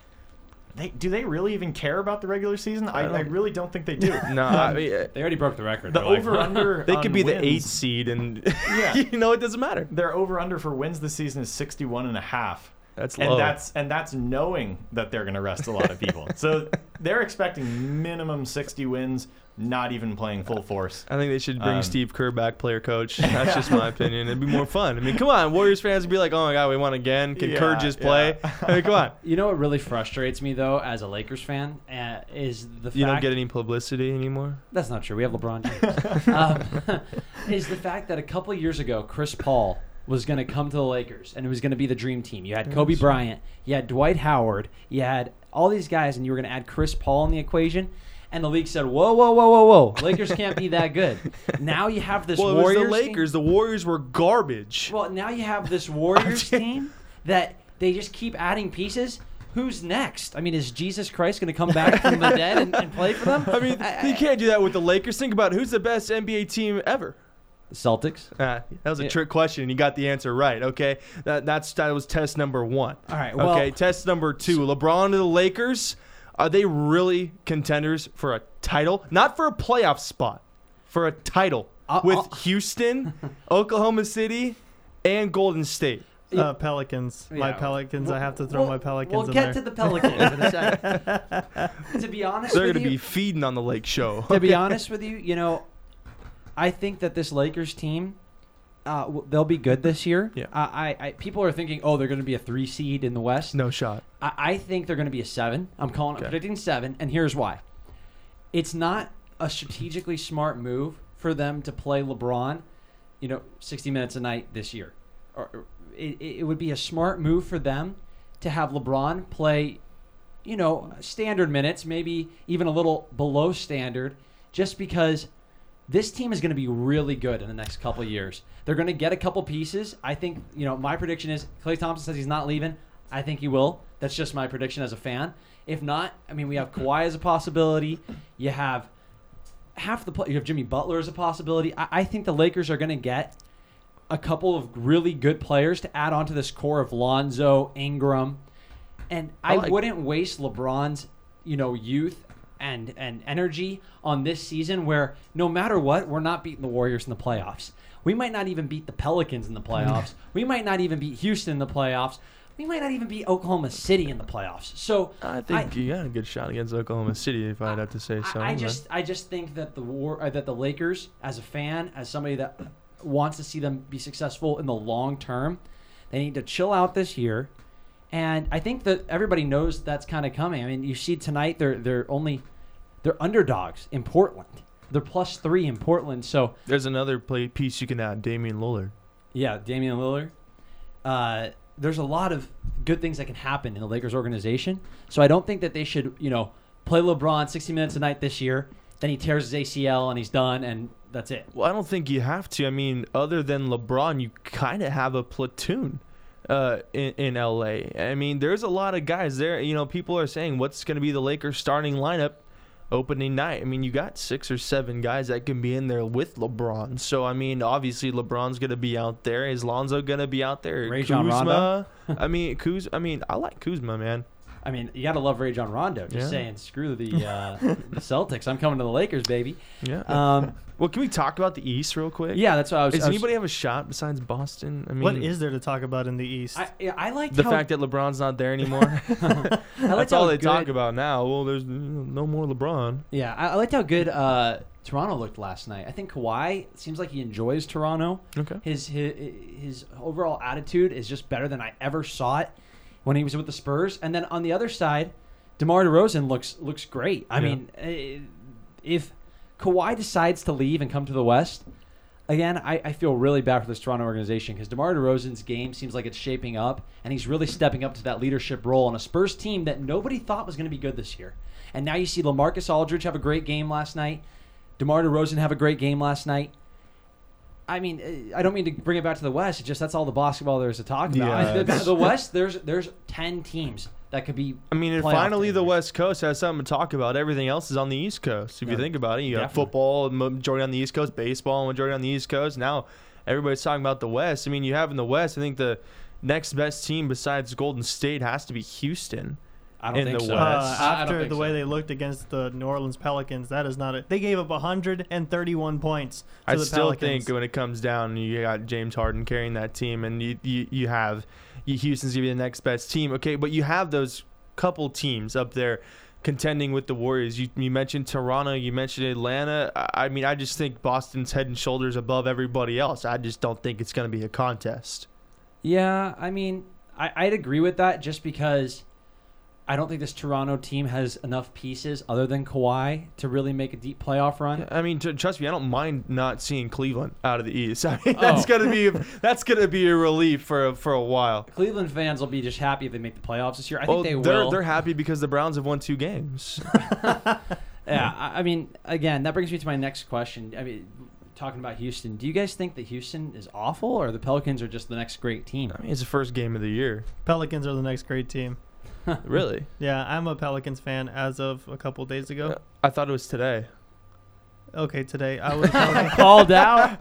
do they really even care about the regular season? I really don't think they do. No, they already broke the record. The over-under they could be wins, the 8th seed, and it doesn't matter. Their over-under for wins this season is 61.5. That's low. And that's knowing that they're going to rest a lot of people. So they're expecting minimum 60 wins, not even playing full force. I think they should bring Steve Kerr back, player coach. That's just my opinion. It'd be more fun. I mean, come on, Warriors fans would be like, "Oh my God, we won again. Can Kerr just play?" I mean, come on. You know what really frustrates me though, as a Lakers fan, is the fact you don't get any publicity anymore. That's not true. We have LeBron James. Is the fact that a couple of years ago, Chris Paul was going to come to the Lakers, and it was going to be the dream team. You had Kobe Bryant, you had Dwight Howard, you had all these guys, and you were going to add Chris Paul in the equation. And the league said, whoa. Lakers can't be that good. Now you have this Warriors it was the Lakers. team. The Warriors were garbage. Well, now you have this Warriors team that they just keep adding pieces. Who's next? I mean, is Jesus Christ going to come back from the dead and play for them? I mean, you can't do that with the Lakers. Think about it. Who's the best NBA team ever? The Celtics. That was a trick question. You got the answer right. Okay, that was test number 1. All right. Well, okay, test number 2. LeBron to the Lakers. Are they really contenders for a title? Not for a playoff spot, for a title with Houston, Oklahoma City, and Golden State. Pelicans. Yeah. My Pelicans. I have to throw my Pelicans We'll in get there. to the Pelicans in a second. To be honest They're with going to you, be feeding on the Lake Show. to be honest with you, I think that this Lakers team, they'll be good this year. Yeah. I people are thinking, they're going to be a 3 seed in the West. No shot. I think they're going to be a 7. I'm predicting 7, and here's why. It's not a strategically smart move for them to play LeBron, 60 minutes a night this year. Or it would be a smart move for them to have LeBron play, standard minutes, maybe even a little below standard, just because this team is going to be really good in the next couple of years. They're going to get a couple pieces. I think, my prediction is Klay Thompson says he's not leaving. I think he will. That's just my prediction as a fan. If not, we have Kawhi as a possibility. You have you have Jimmy Butler as a possibility. I think the Lakers are going to get a couple of really good players to add onto this core of Lonzo, Ingram, and I wouldn't waste LeBron's, youth and energy on this season where no matter what, we're not beating the Warriors in the playoffs. We might not even beat the Pelicans in the playoffs. We might not even beat Houston in the playoffs. We might not even beat Oklahoma City in the playoffs. So I think you got a good shot against Oklahoma City, if I'd have to say so. I just think that the Lakers, as a fan, as somebody that wants to see them be successful in the long term. They need to chill out this year. And I think that everybody knows that's kind of coming. I mean, you see tonight they're underdogs in Portland. They're +3 in Portland. So There's another piece you can add, Damian Lillard. yeah, Damian Lillard. There's a lot of good things that can happen in the Lakers organization. So I don't think that they should, play LeBron 60 minutes a night this year. Then he tears his ACL and he's done, and that's it. Well, I don't think you have to. I mean, other than LeBron, you kind of have a platoon in LA. I mean, there's a lot of guys there. People are saying what's going to be the Lakers starting lineup opening night. I mean, you got 6 or 7 guys that can be in there with LeBron. So, I mean, obviously LeBron's going to be out there. Is Lonzo going to be out there? Rajon Rondo? I like Kuzma, man. I mean, you got to love Rajon Rondo. Just saying, screw the Celtics. I'm coming to the Lakers, baby. Yeah. Well, can we talk about the East real quick? Yeah, that's what I was. Does anybody have a shot besides Boston? I mean, What is there to talk about in the East? I like the fact that LeBron's not there anymore? That's all they talk about now. Well, there's no more LeBron. Yeah, I liked how good Toronto looked last night. I think Kawhi seems like he enjoys Toronto. Okay. His overall attitude is just better than I ever saw it when he was with the Spurs. And then on the other side, DeMar DeRozan looks great. I mean, if Kawhi decides to leave and come to the West, again, I feel really bad for this Toronto organization because DeMar DeRozan's game seems like it's shaping up, and he's really stepping up to that leadership role on a Spurs team that nobody thought was going to be good this year. And now you see LaMarcus Aldridge have a great game last night, DeMar DeRozan have a great game last night. I mean, I don't mean to bring it back to the West. It's just that's all the basketball there is to talk about. Yeah. The West, there's 10 teams that could be. I mean, and finally the West Coast has something to talk about. Everything else is on the East Coast. If you think about it, you got football, majority on the East Coast, baseball, majority on the East Coast. Now everybody's talking about the West. I mean, you have in the West, I think the next best team besides Golden State has to be Houston. I don't think so. After the way they looked against the New Orleans Pelicans, that is not it. They gave up 131 points to I the still Pelicans. think when it comes down, you got James Harden carrying that team, and you have Houston's going to be the next best team. Okay, but you have those couple teams up there contending with the Warriors. You mentioned Toronto, you mentioned Atlanta. I mean, I just think Boston's head and shoulders above everybody else. I just don't think it's going to be a contest. Yeah, I mean, I'd agree with that just because I don't think this Toronto team has enough pieces other than Kawhi to really make a deep playoff run. I mean, trust me, I don't mind not seeing Cleveland out of the East. I mean, that's gonna be a relief for a while. Cleveland fans will be just happy if they make the playoffs this year. I think they will. They're happy because the Browns have won 2 games. Yeah, I mean, again, that brings me to my next question. I mean, talking about Houston, do you guys think that Houston is awful or the Pelicans are just the next great team? I mean, it's the first game of the year. Pelicans are the next great team. Really? Yeah, I'm a Pelicans fan as of a couple days ago. I thought it was today. Okay, today I was Called out.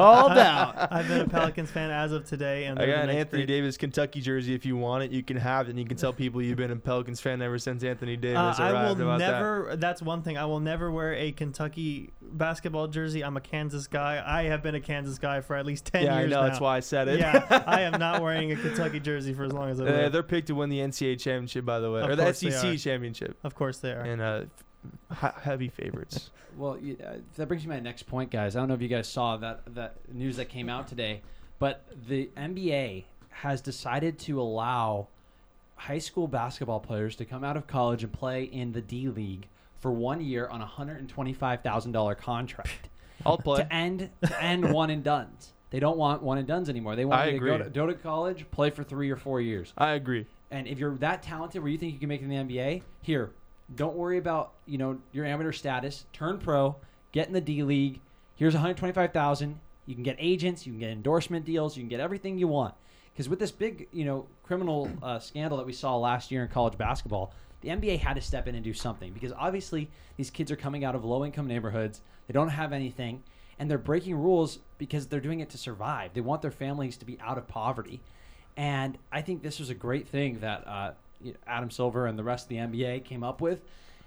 I've been a Pelicans fan as of today, and I they're got the an next Anthony great- Davis Kentucky jersey. If you want it, you can have it, and you can tell people you've been a Pelicans fan ever since Anthony Davis I arrived. will about never. That's one thing. I will never wear a Kentucky basketball jersey. I'm a Kansas guy. I have been a Kansas guy for at least 10 Yeah, years I know. now. That's why I said it. Yeah, I am not wearing a Kentucky jersey for as long as I live. They're picked to win the NCAA championship, by the way, Of or the course they SEC are. championship, Of course they are. and heavy favorites. Well, that brings me to my next point, guys. I don't know if you guys saw that news that came out today, but the NBA has decided to allow high school basketball players to come out of college and play in the D League for 1 year on a $125,000 contract. I'll play. to end one and dones. They don't want one and dones anymore. They want you to go to college, play for 3 or 4 years. I agree. And if you're that talented where you think you can make it in the NBA, here, don't worry about your amateur status. Turn pro, get in the D League. Here's $125,000. You can get agents, you can get endorsement deals, you can get everything you want. Because with this big criminal scandal that we saw last year in college basketball, the NBA had to step in and do something because obviously these kids are coming out of low-income neighborhoods. They don't have anything, and they're breaking rules because they're doing it to survive. They want their families to be out of poverty. And I think this was a great thing that Adam Silver and the rest of the NBA came up with.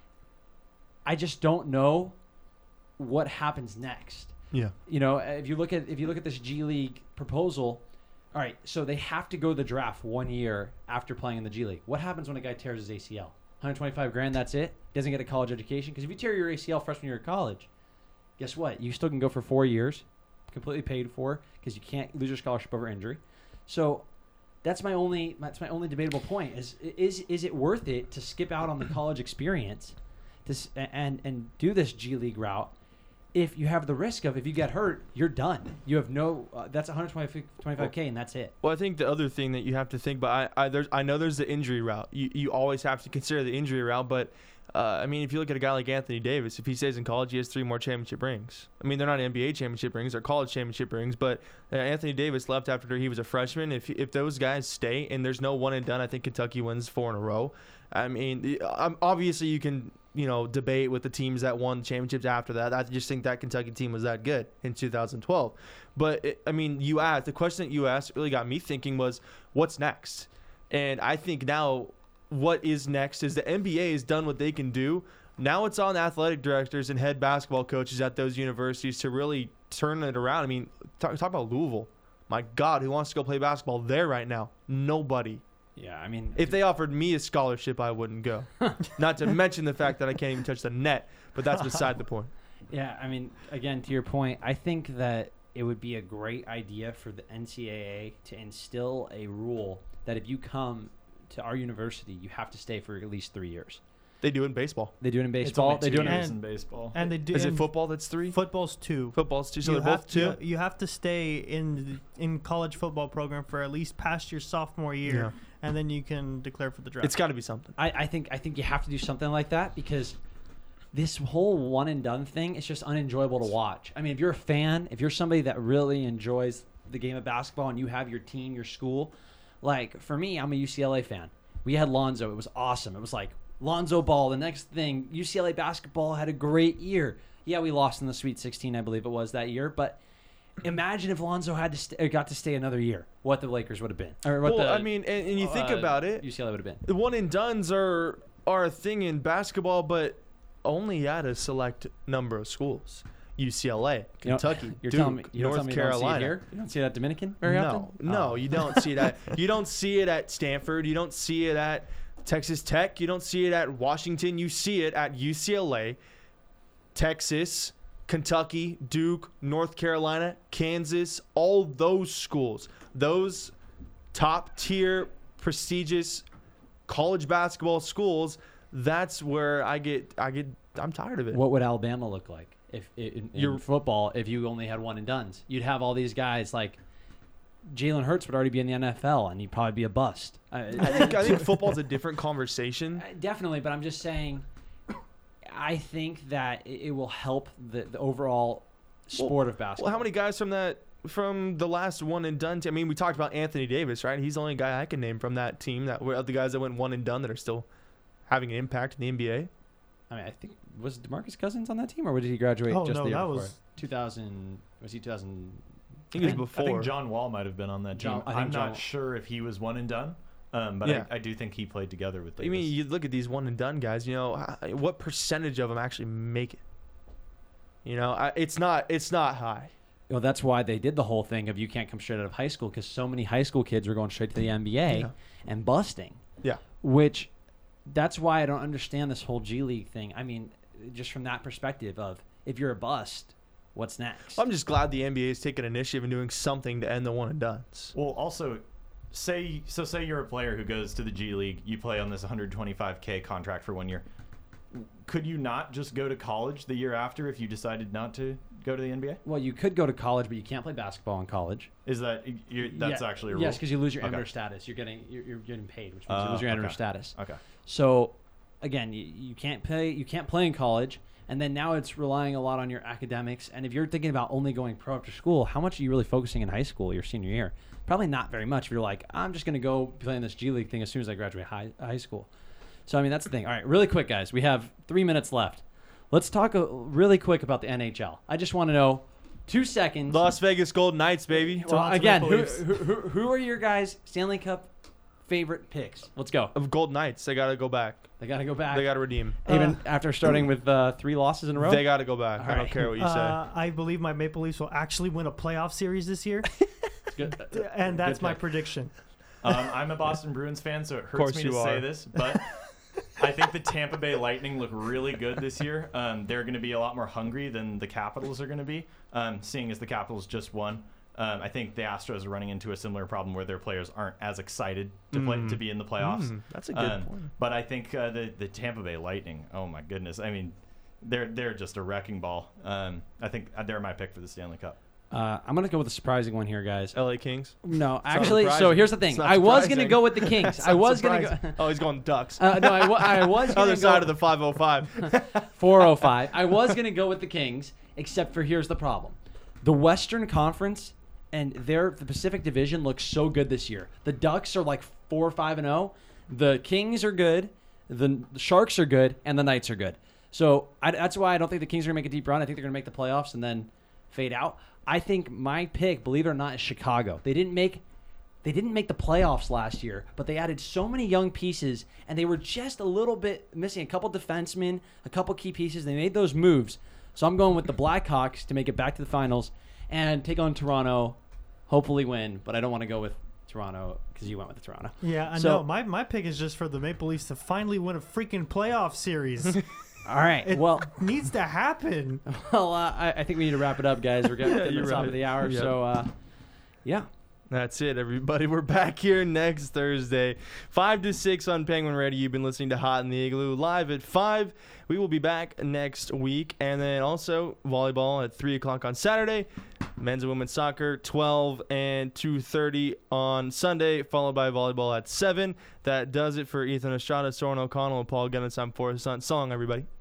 I just don't know what happens next. Yeah. If you look at this G League proposal, all right, so they have to go to the draft 1 year after playing in the G League. What happens when a guy tears his ACL? $125,000, that's it? Doesn't get a college education? Because if you tear your ACL freshman year of college, guess what? You still can go for 4 years, completely paid for because you can't lose your scholarship over injury. So that's my only debatable point is it worth it to skip out on the college experience and do this G League route if you have the risk of if you get hurt, you're done. You have no that's 125K and that's it. Well, I think the other thing that you have to think about, I know there's the injury route. You always have to consider the injury route, but I mean, if you look at a guy like Anthony Davis, if he stays in college, he has 3 more championship rings. I mean, they're not NBA championship rings, they're college championship rings, but Anthony Davis left after he was a freshman. If those guys stay and there's no one and done, I think Kentucky wins 4 in a row. I mean, obviously you can, debate with the teams that won championships after that. I just think that Kentucky team was that good in 2012. But, the question that you asked really got me thinking was, what's next? And I think now what is next is the NBA has done what they can do. Now it's on athletic directors and head basketball coaches at those universities to really turn it around. I mean, talk about Louisville. My God, who wants to go play basketball there right now? Nobody. Yeah, I mean, if they offered me a scholarship, I wouldn't go. Not to mention the fact that I can't even touch the net, but that's beside the point. Yeah, I mean, again, to your point, I think that it would be a great idea for the NCAA to instill a rule that if you come to our university, you have to stay for at least 3 years. They do it in baseball. They do it in baseball. They do it in baseball. And they do. Is it football that's 3? Football's 2. Football's 2. So You they're both 2. You have to stay in college football program for at least past your sophomore year, and then you can declare for the draft. It's got to be something. I think you have to do something like that because this whole one and done thing is just unenjoyable to watch. I mean, if you're a fan, if you're somebody that really enjoys the game of basketball and you have your team, your school, like for me, I'm a UCLA fan. We had Lonzo. It was awesome. It was like Lonzo Ball. The next thing, UCLA basketball had a great year. Yeah, we lost in the Sweet 16, I believe it was that year. But imagine if Lonzo had to got to stay another year. What the Lakers would have been. Or what and you think about it. UCLA would have been. The one and dones are a thing in basketball, but only at a select number of schools. UCLA, Kentucky, you're Duke, telling me, North Carolina. You don't see it at Dominican very often? No, you don't see that. You don't see it at Stanford. You don't see it at Texas Tech. You don't see it at Washington. You see it at UCLA, Texas, Kentucky, Duke, North Carolina, Kansas, all those schools. Those top-tier, prestigious college basketball schools, that's where I'm tired of it. What would Alabama look like? If in football, if you only had one and dones, you'd have all these guys like Jalen Hurts would already be in the NFL, and he'd probably be a bust. I think football's a different conversation. Definitely, but I'm just saying, I think that it will help the overall sport of basketball. Well, how many guys from the last one and done team? I mean, we talked about Anthony Davis, right? He's the only guy I can name from that team that were the guys that went one and done that are still having an impact in the NBA. I mean, I think was DeMarcus Cousins on that team, or did he graduate just the year before? Was 2000. Was he 2000? I think it was before. I think John Wall might have been on that team. I'm not sure if he was one and done, but I do think he played together with Davis. I mean, you look at these one and done guys. What percentage of them actually make it? It's not high. Well, that's why they did the whole thing of you can't come straight out of high school because so many high school kids were going straight to the NBA and busting. Yeah. Which, that's why I don't understand this whole G League thing. I mean, just from that perspective of if you're a bust, what's next? I'm just glad the NBA is taking initiative and doing something to end the one and dones. Well, also, say you're a player who goes to the G League, you play on this $125K contract for 1 year. Could you not just go to college the year after if you decided not to go to the NBA? Well, you could go to college, but you can't play basketball in college. Is that that's actually a rule? Yes, because you lose your amateur status. You're getting paid, which means you lose your amateur status. Okay. So, again, you can't play. You can't play in college, and then now it's relying a lot on your academics. And if you're thinking about only going pro after school, how much are you really focusing in high school your senior year? Probably not very much. If you're like, I'm just going to go play in this G League thing as soon as I graduate high school. So, I mean, that's the thing. All right, really quick, guys. We have 3 minutes left. Let's talk really quick about the NHL. I just want to know, 2 seconds. Las Vegas Golden Knights, baby. Well, again, who are your guys' Stanley Cup favorite picks? Let's go. Of Golden Knights, they got to go back. They got to go back. They got to redeem. Even after starting with 3 losses in a row? They got to go back. I don't care what you say. I believe my Maple Leafs will actually win a playoff series this year. And that's my prediction. I'm a Boston Bruins fan, so it hurts me to say this, but I think the Tampa Bay Lightning look really good this year. They're going to be a lot more hungry than the Capitals are going to be, seeing as the Capitals just won. I think the Astros are running into a similar problem where their players aren't as excited to play to be in the playoffs. That's a good point. But I think the Tampa Bay Lightning, oh my goodness, I mean, they're just a wrecking ball. I think they're my pick for the Stanley Cup. I'm going to go with a surprising one here, guys. LA Kings. No, actually, so surprising. here's the thing. It's not I was going to surprising. go with the Kings. I was going to go. Oh, he's going Ducks. No, I was going Other to side go of the 505. 405. I was going to go with the Kings, except for here's the problem. The Western Conference and the Pacific Division looks so good this year. The Ducks are like 4-5-0. The Kings are good. The Sharks are good, and the Knights are good. So that's why I don't think the Kings are going to make a deep run. I think they're going to make the playoffs and then fade out. I think my pick, believe it or not, is Chicago. They didn't make the playoffs last year, but they added so many young pieces, and they were just a little bit missing a couple defensemen, a couple key pieces. They made those moves. So I'm going with the Blackhawks to make it back to the finals and take on Toronto, hopefully win, but I don't want to go with Toronto because you went with the Toronto. Yeah, I So- know. My pick is just for the Maple Leafs to finally win a freaking playoff series. All right. It Well, needs to happen. I think we need to wrap it up, guys. We're getting to the you're top right. of the hour. Yep. So, yeah. That's it, everybody. We're back here next Thursday, 5 to 6 on Penguin Radio. You've been listening to Hot in the Igloo live at 5. We will be back next week. And then also volleyball at 3 o'clock on Saturday. Men's and women's soccer, 12 and 2:30 on Sunday, followed by volleyball at 7. That does it for Ethan Estrada, Soren O'Connell, and Paul Gunness. I'm Forrest Hunt. So long, everybody.